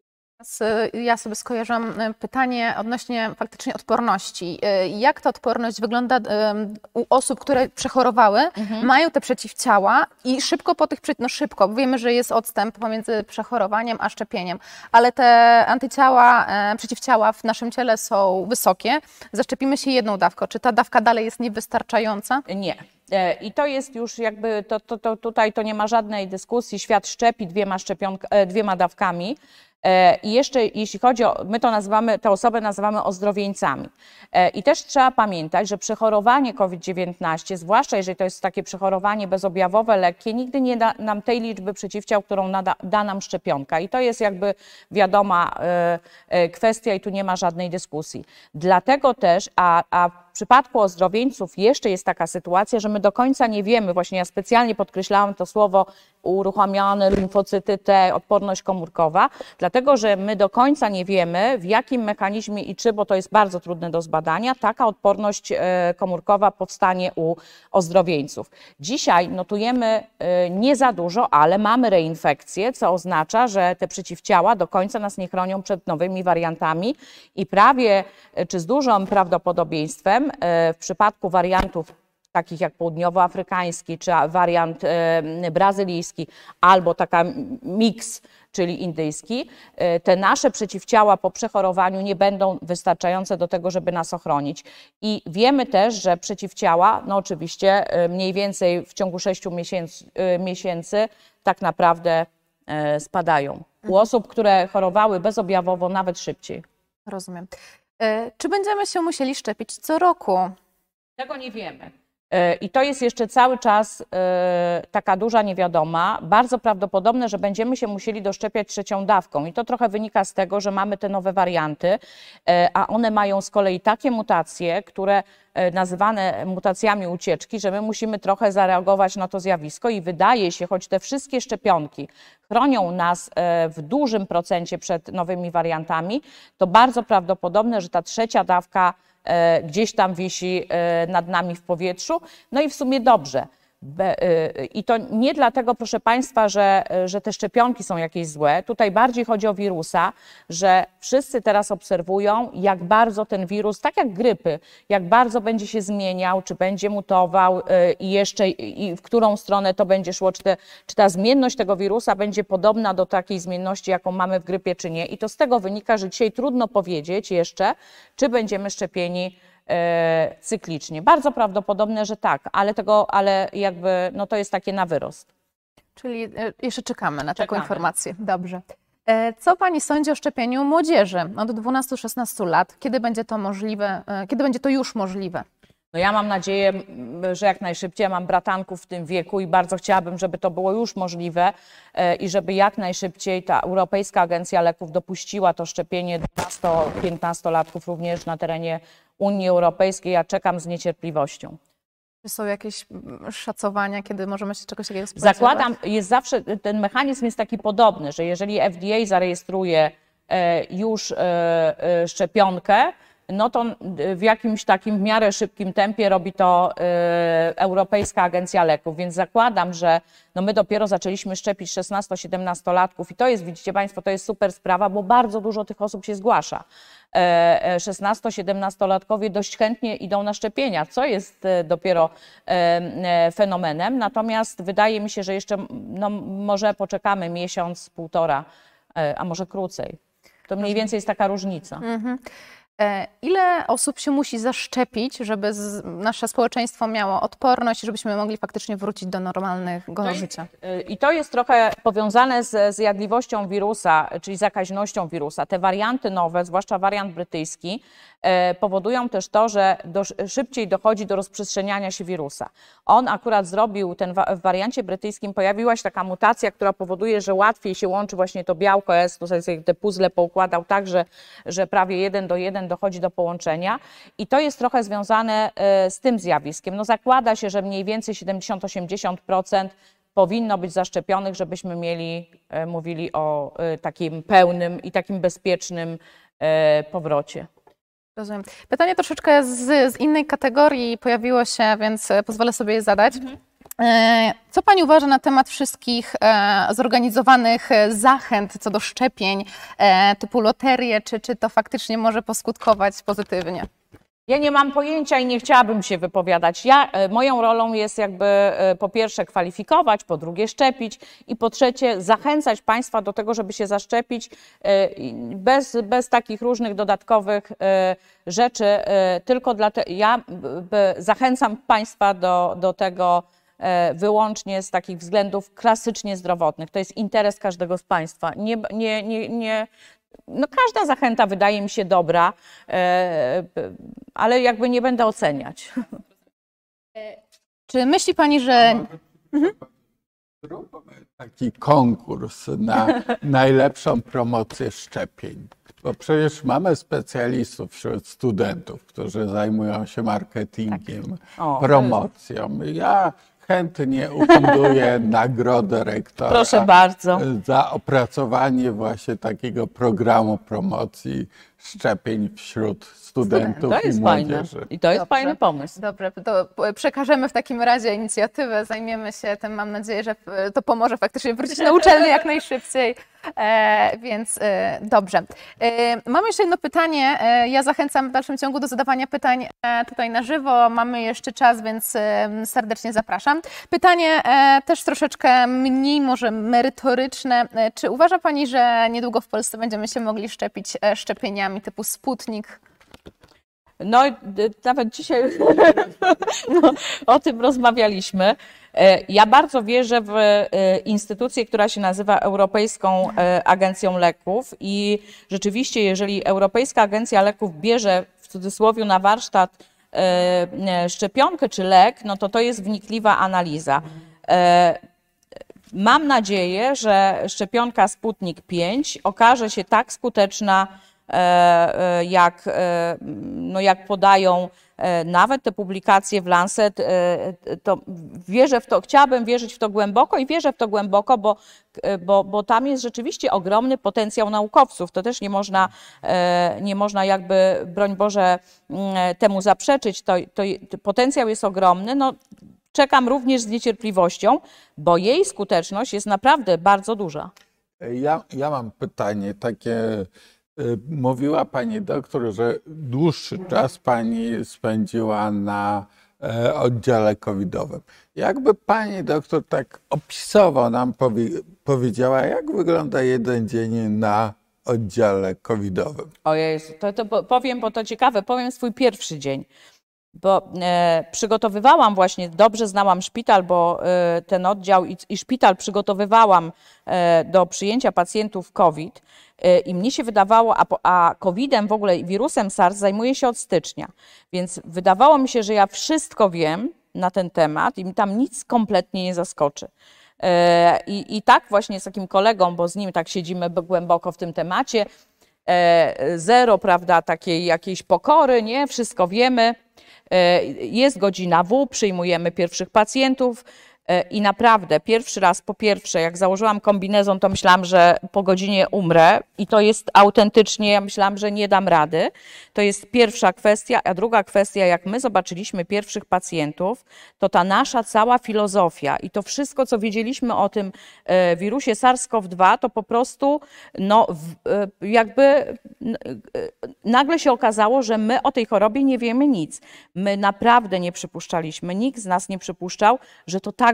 Ja sobie skojarzyłam pytanie odnośnie faktycznie odporności. Jak ta odporność wygląda u osób, które przechorowały, mhm. mają te przeciwciała i szybko po tych, no szybko, bo wiemy, że jest odstęp pomiędzy przechorowaniem a szczepieniem, ale te antyciała, przeciwciała w naszym ciele są wysokie. Zaszczepimy się jedną dawką. Czy ta dawka dalej jest niewystarczająca? Nie. I to jest już jakby, to, to, to tutaj to nie ma żadnej dyskusji. Świat szczepi dwiema, szczepionk, dwiema dawkami. I jeszcze jeśli chodzi o, my to nazywamy, te osoby nazywamy ozdrowieńcami. I też trzeba pamiętać, że przechorowanie COVID dziewiętnaście, zwłaszcza jeżeli to jest takie przechorowanie bezobjawowe, lekkie, nigdy nie da nam tej liczby przeciwciał, którą nada, da nam szczepionka. I to jest jakby wiadoma kwestia i tu nie ma żadnej dyskusji. Dlatego też, a, a w przypadku ozdrowieńców jeszcze jest taka sytuacja, że my do końca nie wiemy, właśnie ja specjalnie podkreślałam to słowo uruchamiane limfocyty T, odporność komórkowa, dlatego że my do końca nie wiemy, w jakim mechanizmie i czy, bo to jest bardzo trudne do zbadania, taka odporność komórkowa powstanie u ozdrowieńców. Dzisiaj notujemy nie za dużo, ale mamy reinfekcje, co oznacza, że te przeciwciała do końca nas nie chronią przed nowymi wariantami i prawie, czy z dużym prawdopodobieństwem w przypadku wariantów takich jak południowoafrykański, czy wariant e, brazylijski, albo taka miks, czyli indyjski, e, te nasze przeciwciała po przechorowaniu nie będą wystarczające do tego, żeby nas ochronić. I wiemy też, że przeciwciała, no oczywiście e, mniej więcej w ciągu sześciu miesięcy, e, miesięcy tak naprawdę e, spadają. U osób, które chorowały bezobjawowo, nawet szybciej. Rozumiem. E, czy będziemy się musieli szczepić co roku? Tego nie wiemy. I to jest jeszcze cały czas taka duża niewiadoma. Bardzo prawdopodobne, że będziemy się musieli doszczepiać trzecią dawką. I to trochę wynika z tego, że mamy te nowe warianty, a one mają z kolei takie mutacje, które nazywane mutacjami ucieczki, że my musimy trochę zareagować na to zjawisko i wydaje się, choć te wszystkie szczepionki chronią nas w dużym procencie przed nowymi wariantami, to bardzo prawdopodobne, że ta trzecia dawka gdzieś tam wisi nad nami w powietrzu. No i w sumie dobrze. I to nie dlatego, proszę Państwa, że, że te szczepionki są jakieś złe. Tutaj bardziej chodzi o wirusa, że wszyscy teraz obserwują, jak bardzo ten wirus, tak jak grypy, jak bardzo będzie się zmieniał, czy będzie mutował i jeszcze i w którą stronę to będzie szło, czy, te, czy ta zmienność tego wirusa będzie podobna do takiej zmienności, jaką mamy w grypie, czy nie. I to z tego wynika, że dzisiaj trudno powiedzieć jeszcze, czy będziemy szczepieni cyklicznie. Bardzo prawdopodobne, że tak, ale tego, ale jakby, no to jest takie na wyrost. Czyli jeszcze czekamy na czekamy. taką informację. Dobrze. Co Pani sądzi o szczepieniu młodzieży od dwunastu do szesnastu lat? Kiedy będzie to możliwe? Kiedy będzie to już możliwe? No ja mam nadzieję, że jak najszybciej. Ja mam bratanków w tym wieku i bardzo chciałabym, żeby to było już możliwe i żeby jak najszybciej ta Europejska Agencja Leków dopuściła to szczepienie dwunasto-piętnastolatków również na terenie Unii Europejskiej. Ja czekam z niecierpliwością. Czy są jakieś szacowania, kiedy możemy się czegoś takiego spodziewać? Zakładam, jest zawsze, ten mechanizm jest taki podobny, że jeżeli F D A zarejestruje już szczepionkę, no to w jakimś takim w miarę szybkim tempie robi to Europejska Agencja Leków, więc zakładam, że no my dopiero zaczęliśmy szczepić szesnasto-siedemnastolatków i to jest, widzicie Państwo, to jest super sprawa, bo bardzo dużo tych osób się zgłasza. szesnasto-siedemnastolatkowie dość chętnie idą na szczepienia, co jest dopiero fenomenem, natomiast wydaje mi się, że jeszcze no, może poczekamy miesiąc, półtora, a może krócej. To mniej więcej jest taka różnica. Mhm. Ile osób się musi zaszczepić, żeby z, nasze społeczeństwo miało odporność, żebyśmy mogli faktycznie wrócić do normalnego to życia? Jest, I to jest trochę powiązane z zjadliwością wirusa, czyli zakaźnością wirusa. Te warianty nowe, zwłaszcza wariant brytyjski, e, powodują też to, że do, szybciej dochodzi do rozprzestrzeniania się wirusa. On akurat zrobił, ten wa w wariancie brytyjskim pojawiła się taka mutacja, która powoduje, że łatwiej się łączy właśnie to białko S, tutaj sobie te puzzle poukładał tak, że, że prawie jeden do jeden dochodzi do połączenia i to jest trochę związane z tym zjawiskiem. No zakłada się, że mniej więcej siedemdziesiąt do osiemdziesięciu procent powinno być zaszczepionych, żebyśmy mieli, mówili o takim pełnym i takim bezpiecznym powrocie. Rozumiem. Pytanie troszeczkę z, z innej kategorii pojawiło się, więc pozwolę sobie je zadać. Mhm. Co Pani uważa na temat wszystkich e, zorganizowanych zachęt co do szczepień, e, typu loterie, czy, czy to faktycznie może poskutkować pozytywnie? Ja nie mam pojęcia i nie chciałabym się wypowiadać. Ja, moją rolą jest jakby po pierwsze kwalifikować, po drugie szczepić i po trzecie zachęcać Państwa do tego, żeby się zaszczepić bez, bez takich różnych dodatkowych rzeczy. Tylko dlatego ja zachęcam Państwa do, do tego wyłącznie z takich względów klasycznie zdrowotnych. To jest interes każdego z Państwa. Nie, nie, nie, nie, no każda zachęta wydaje mi się dobra, ale jakby nie będę oceniać. Czy myśli Pani, że... Zróbmy taki konkurs na najlepszą promocję szczepień. Bo przecież mamy specjalistów wśród studentów, którzy zajmują się marketingiem, tak. o, promocją. Ja chętnie ufunduję nagrodę rektora. Proszę bardzo. Za opracowanie właśnie takiego programu promocji szczepień wśród studentów to jest i młodzieży. Fajne. I to jest Dobrze. fajny pomysł. Dobrze, to przekażemy w takim razie inicjatywę, zajmiemy się tym. Mam nadzieję, że to pomoże faktycznie wrócić na uczelnię jak najszybciej. E, więc e, dobrze. E, mam jeszcze jedno pytanie. E, ja zachęcam w dalszym ciągu do zadawania pytań e, tutaj na żywo. Mamy jeszcze czas, więc e, serdecznie zapraszam. Pytanie e, też troszeczkę mniej może merytoryczne. E, czy uważa Pani, że niedługo w Polsce będziemy się mogli szczepić e, szczepieniami typu Sputnik? No, nawet dzisiaj no, o tym rozmawialiśmy. Ja bardzo wierzę w instytucję, która się nazywa Europejską Agencją Leków i rzeczywiście, jeżeli Europejska Agencja Leków bierze w cudzysłowie na warsztat szczepionkę czy lek, no to to jest wnikliwa analiza. Mam nadzieję, że szczepionka Sputnik pięć okaże się tak skuteczna, jak, no jak podają nawet te publikacje w Lancet, to wierzę w to, chciałabym wierzyć w to głęboko i wierzę w to głęboko, bo, bo, bo tam jest rzeczywiście ogromny potencjał naukowców. To też nie można, nie można jakby, broń Boże, temu zaprzeczyć. To, to potencjał jest ogromny. No, czekam również z niecierpliwością, bo jej skuteczność jest naprawdę bardzo duża. Ja, ja mam pytanie takie. Mówiła Pani doktor, że dłuższy czas Pani spędziła na oddziale covidowym. Jakby Pani doktor tak opisowo nam powie, powiedziała, jak wygląda jeden dzień na oddziale covidowym? Ojej, to, to powiem, bo to ciekawe, powiem swój pierwszy dzień. Bo e, przygotowywałam właśnie, dobrze znałam szpital, bo e, ten oddział i, i szpital przygotowywałam e, do przyjęcia pacjentów COVID e, i mnie się wydawało, a, a covidem w ogóle wirusem SARS zajmuję się od stycznia, więc wydawało mi się, że ja wszystko wiem na ten temat i mi tam nic kompletnie nie zaskoczy. E, i, I tak właśnie z takim kolegą, bo z nim tak siedzimy głęboko w tym temacie, e, zero, prawda, takiej jakiejś pokory, nie, wszystko wiemy. Jest godzina W, przyjmujemy pierwszych pacjentów i naprawdę pierwszy raz, po pierwsze, jak założyłam kombinezon, to myślałam, że po godzinie umrę i to jest autentycznie, ja myślałam, że nie dam rady. To jest pierwsza kwestia, a druga kwestia, jak my zobaczyliśmy pierwszych pacjentów, to ta nasza cała filozofia i to wszystko, co wiedzieliśmy o tym wirusie SARS-CoV dwa, to po prostu no, jakby nagle się okazało, że my o tej chorobie nie wiemy nic. My naprawdę nie przypuszczaliśmy, nikt z nas nie przypuszczał, że to tak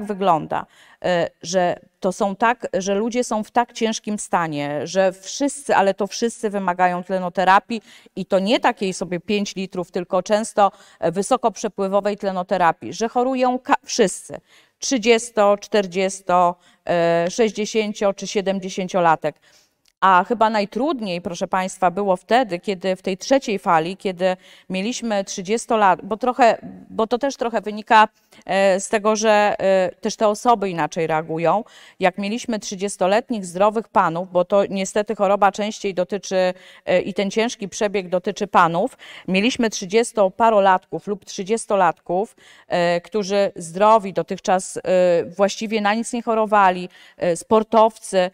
wygląda, że to są tak, że ludzie są w tak ciężkim stanie, że wszyscy, ale to wszyscy wymagają tlenoterapii i to nie takiej sobie pięć litrów, tylko często wysokoprzepływowej tlenoterapii, że chorują wszyscy, trzydziesto, czterdziesto, sześćdziesięcio czy siedemdziesięciolatek. A chyba najtrudniej, proszę Państwa, było wtedy, kiedy w tej trzeciej fali, kiedy mieliśmy trzydzieści lat, bo, trochę, bo to też trochę wynika z tego, że też te osoby inaczej reagują. Jak mieliśmy trzydziestoletnich zdrowych panów, bo to niestety choroba częściej dotyczy i ten ciężki przebieg dotyczy panów, mieliśmy trzydziestoparolatków lub trzydziestolatków, którzy zdrowi, dotychczas właściwie na nic nie chorowali, sportowcy,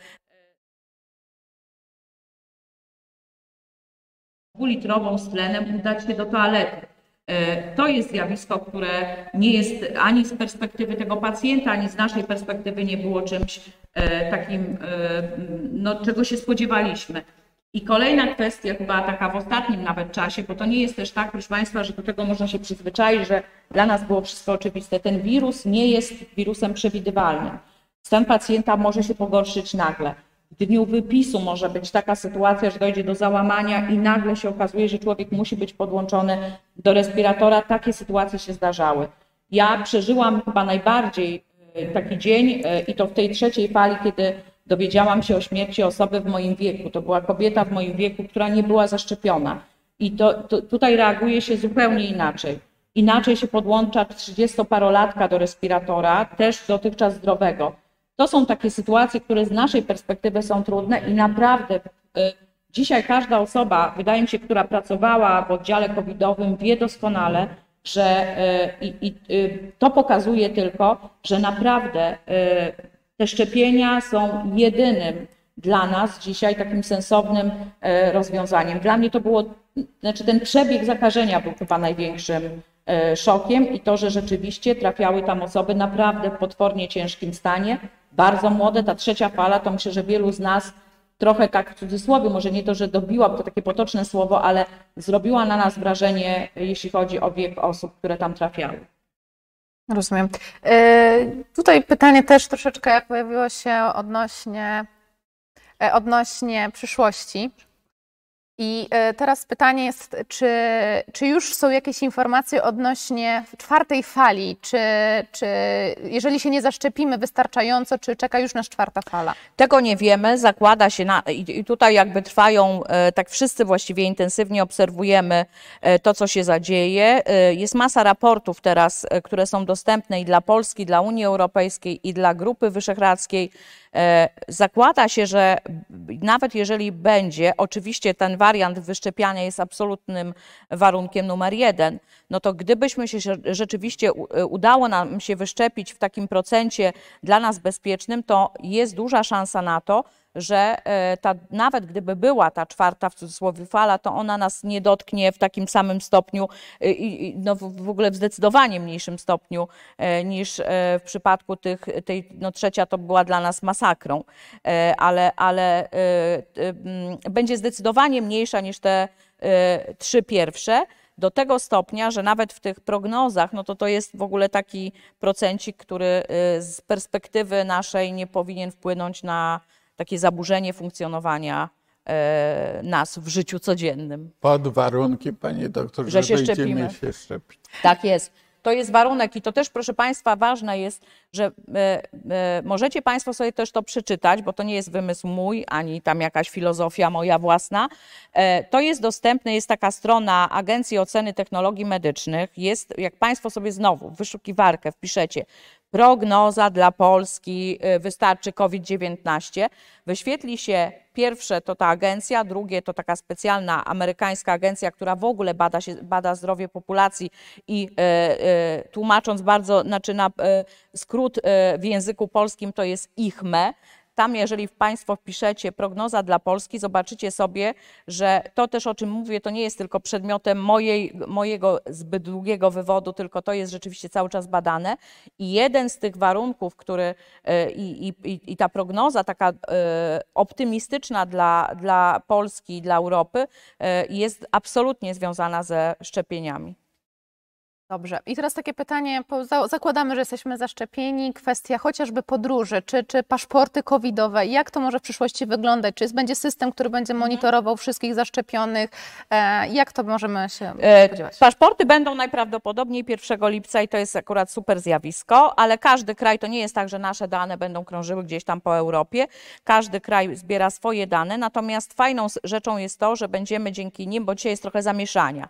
dwulitrową z tlenem udać się do toalety. To jest zjawisko, które nie jest ani z perspektywy tego pacjenta, ani z naszej perspektywy nie było czymś takim, no, czego się spodziewaliśmy. I kolejna kwestia, chyba taka w ostatnim nawet czasie, bo to nie jest też tak, proszę Państwa, że do tego można się przyzwyczaić, że dla nas było wszystko oczywiste. Ten wirus nie jest wirusem przewidywalnym. Stan pacjenta może się pogorszyć nagle. W dniu wypisu może być taka sytuacja, że dojdzie do załamania i nagle się okazuje, że człowiek musi być podłączony do respiratora. Takie sytuacje się zdarzały. Ja przeżyłam chyba najbardziej taki dzień i to w tej trzeciej fali, kiedy dowiedziałam się o śmierci osoby w moim wieku. To była kobieta w moim wieku, która nie była zaszczepiona. I to, to tutaj reaguje się zupełnie inaczej. Inaczej się podłącza trzydziestoparolatka do respiratora, też dotychczas zdrowego. To są takie sytuacje, które z naszej perspektywy są trudne i naprawdę dzisiaj każda osoba, wydaje mi się, która pracowała w oddziale covidowym, wie doskonale, że i, i, to pokazuje tylko, że naprawdę te szczepienia są jedynym dla nas dzisiaj takim sensownym rozwiązaniem. Dla mnie to było, znaczy ten przebieg zakażenia był chyba największym szokiem i to, że rzeczywiście trafiały tam osoby naprawdę w potwornie ciężkim stanie, bardzo młode. Ta trzecia fala, to myślę, że wielu z nas trochę tak w cudzysłowie, może nie to, że dobiła, bo to takie potoczne słowo, ale zrobiła na nas wrażenie, jeśli chodzi o wiek osób, które tam trafiały. Rozumiem. Yy, tutaj pytanie też troszeczkę pojawiło się odnośnie, odnośnie przyszłości. I teraz pytanie jest, czy, czy już są jakieś informacje odnośnie czwartej fali, czy, czy jeżeli się nie zaszczepimy wystarczająco, czy czeka już nas czwarta fala? Tego nie wiemy, zakłada się na, i tutaj jakby trwają, tak wszyscy właściwie intensywnie obserwujemy to, co się zadzieje. Jest masa raportów teraz, które są dostępne i dla Polski, dla Unii Europejskiej i dla Grupy Wyszehradzkiej. Zakłada się, że nawet jeżeli będzie, oczywiście ten wariant wyszczepiania jest absolutnym warunkiem numer jeden, no to gdybyśmy się rzeczywiście udało nam się wyszczepić w takim procencie dla nas bezpiecznym, to jest duża szansa na to, że ta, nawet gdyby była ta czwarta w cudzysłowie fala, to ona nas nie dotknie w takim samym stopniu, no w ogóle w zdecydowanie mniejszym stopniu niż w przypadku tych, tej no trzecia to była dla nas masakrą, ale, ale będzie zdecydowanie mniejsza niż te trzy pierwsze. Do tego stopnia, że nawet w tych prognozach, no to to jest w ogóle taki procencik, który z perspektywy naszej nie powinien wpłynąć na takie zaburzenie funkcjonowania e, nas w życiu codziennym. Pod warunkiem, panie doktor, że, że się będziemy się szczepić. Tak jest. To jest warunek i to też, proszę Państwa, ważne jest, że e, e, możecie Państwo sobie też to przeczytać, bo to nie jest wymysł mój, ani tam jakaś filozofia moja własna. E, to jest dostępne, jest taka strona Agencji Oceny Technologii Medycznych. Jest, jak Państwo sobie znowu w wyszukiwarkę wpiszecie prognoza dla Polski, wystarczy COVID dziewiętnaście. Wyświetli się pierwsze to ta agencja, drugie to taka specjalna amerykańska agencja, która w ogóle bada, się, bada zdrowie populacji i e, e, tłumacząc bardzo, znaczy na e, skrót e, w języku polskim to jest I C M E. Tam, jeżeli Państwo wpiszecie prognoza dla Polski, zobaczycie sobie, że to też, o czym mówię, to nie jest tylko przedmiotem mojej, mojego zbyt długiego wywodu, tylko to jest rzeczywiście cały czas badane. I jeden z tych warunków, który i, i, i ta prognoza taka optymistyczna dla, dla Polski i dla Europy jest absolutnie związana ze szczepieniami. Dobrze. I teraz takie pytanie, bo za- zakładamy, że jesteśmy zaszczepieni, kwestia chociażby podróży, czy, czy paszporty covidowe, jak to może w przyszłości wyglądać? Czy jest, będzie system, który będzie monitorował wszystkich zaszczepionych? E, jak to możemy się E, spodziewać? Paszporty będą najprawdopodobniej pierwszego lipca i to jest akurat super zjawisko, ale każdy kraj, to nie jest tak, że nasze dane będą krążyły gdzieś tam po Europie. Każdy kraj zbiera swoje dane, natomiast fajną s- rzeczą jest to, że będziemy dzięki nim, bo dzisiaj jest trochę zamieszania.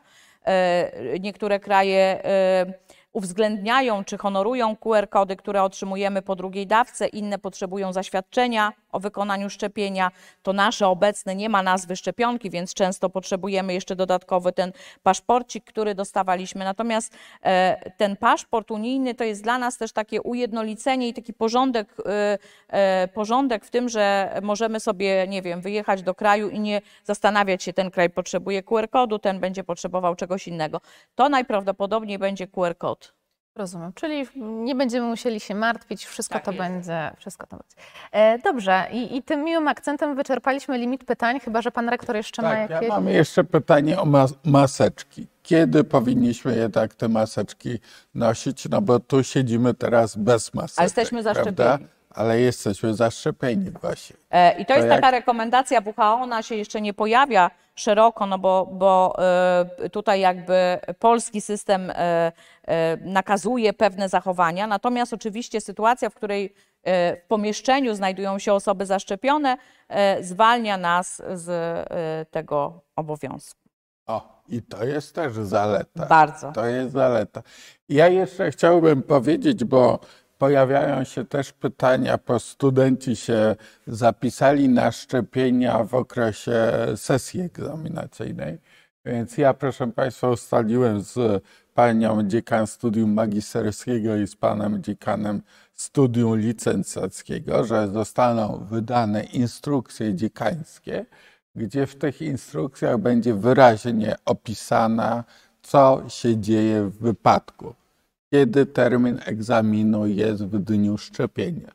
E, Niektóre kraje e, uwzględniają czy honorują Q R kody, które otrzymujemy po drugiej dawce, inne potrzebują zaświadczenia o wykonaniu szczepienia. To nasze obecne nie ma nazwy szczepionki, więc często potrzebujemy jeszcze dodatkowy ten paszporcik, który dostawaliśmy. Natomiast e, ten paszport unijny to jest dla nas też takie ujednolicenie i taki porządek, e, e, porządek w tym, że możemy sobie, nie wiem, wyjechać do kraju i nie zastanawiać się, ten kraj potrzebuje Q R kodu, ten będzie potrzebował czegoś innego. To najprawdopodobniej będzie Q R kod. Rozumiem, czyli nie będziemy musieli się martwić, wszystko Tak to jest. będzie. Wszystko to będzie. E, dobrze, I, i tym miłym akcentem wyczerpaliśmy limit pytań, chyba że pan rektor jeszcze ma Tak, jakieś. ja mam jeszcze pytanie o mas maseczki. Kiedy powinniśmy jednak te maseczki nosić? No bo tu siedzimy teraz bez maseczek, A jesteśmy zaszczepieni. prawda? Ale jesteśmy zaszczepieni właśnie. E, I to, To jest jak- taka rekomendacja W H O, ona się jeszcze nie pojawia szeroko, no bo, bo e, tutaj jakby polski system e, e, nakazuje pewne zachowania, natomiast oczywiście sytuacja, w której e, w pomieszczeniu znajdują się osoby zaszczepione, e, zwalnia nas z e, tego obowiązku. O, i to jest też zaleta. Bardzo. To jest zaleta. Ja jeszcze chciałbym powiedzieć, bo pojawiają się też pytania, bo studenci się zapisali na szczepienia w okresie sesji egzaminacyjnej. Więc ja, proszę Państwa, ustaliłem z panią dziekan studium magisterskiego i z panem dziekanem studium licencjackiego, że zostaną wydane instrukcje dziekańskie, gdzie w tych instrukcjach będzie wyraźnie opisana, co się dzieje w wypadku, kiedy termin egzaminu jest w dniu szczepienia.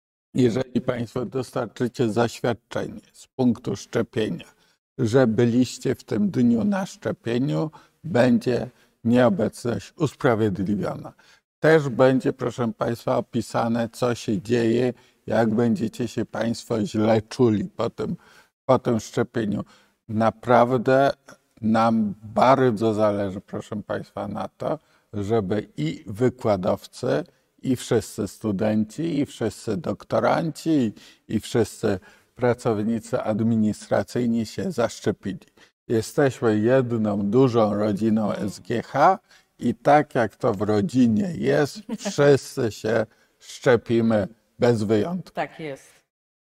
Jeżeli Państwo dostarczycie zaświadczenie z punktu szczepienia, że byliście w tym dniu na szczepieniu, będzie nieobecność usprawiedliwiona. Też będzie, proszę Państwa, opisane, co się dzieje, jak będziecie się Państwo źle czuli po tym, po tym szczepieniu. Naprawdę nam bardzo zależy, proszę Państwa, na to, żeby i wykładowcy, i wszyscy studenci, i wszyscy doktoranci, i, i wszyscy pracownicy administracyjni się zaszczepili. Jesteśmy jedną dużą rodziną S G H i tak jak to w rodzinie jest, wszyscy się szczepimy bez wyjątku. Tak jest.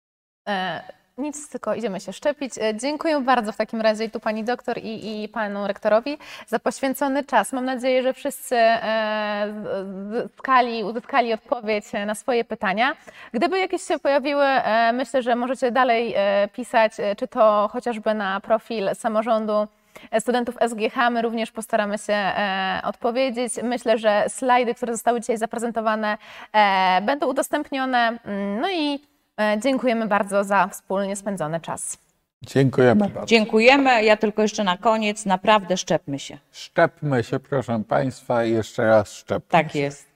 E, nic, tylko idziemy się szczepić. E, dziękuję bardzo w takim razie i tu pani doktor i, i panu rektorowi za poświęcony czas. Mam nadzieję, że wszyscy e, zyskali, uzyskali odpowiedź na swoje pytania. Gdyby jakieś się pojawiły, e, myślę, że możecie dalej e, pisać, e, czy to chociażby na profil samorządu studentów S G H. My również postaramy się e, odpowiedzieć. Myślę, że slajdy, które zostały dzisiaj zaprezentowane, e, będą udostępnione. No i e, dziękujemy bardzo za wspólnie spędzony czas. Dziękujemy bardzo. Dziękujemy. Ja tylko jeszcze na koniec, naprawdę szczepmy się. Szczepmy się, proszę Państwa, i jeszcze raz szczepmy Tak się. jest.